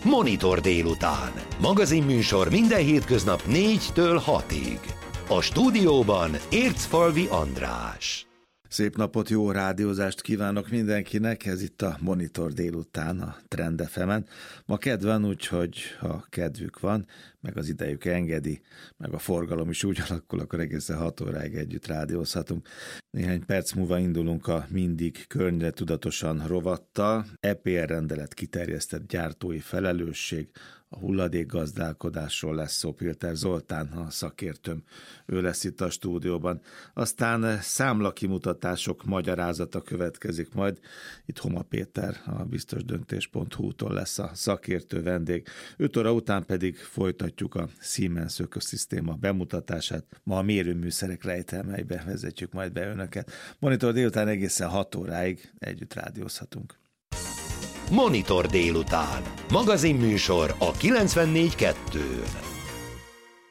Monitor délután. Magazinműsor minden hétköznap 4-től 6-ig. A stúdióban Ércfalvi András. Szép napot, jó rádiózást kívánok mindenkinek, ez itt a Monitor délután a Trend FM-en. Ma kedven, úgyhogy ha kedvük van, meg az idejük engedi, meg a forgalom is úgy alakul, akkor egészen 6 óráig együtt rádiózhatunk. Néhány perc múlva indulunk a mindig környezettudatosan rovattal. EPR rendelet kiterjesztett gyártói felelősség, a hulladékgazdálkodásról lesz szó, Pilter Zoltán, a szakértőm, ő lesz itt a stúdióban. Aztán számlakimutatások magyarázata következik majd. Itt Homa Péter, a biztosdöntés.hu-tól lesz a szakértő vendég. 5 óra után pedig folytatjuk a Siemens ökoszisztéma bemutatását. Ma a mérőműszerek rejtelmeibe vezetjük majd be önöket. Monitor délután egészen 6 óráig együtt rádiózhatunk. Monitor délután. Magazinműsor a 94.2-n.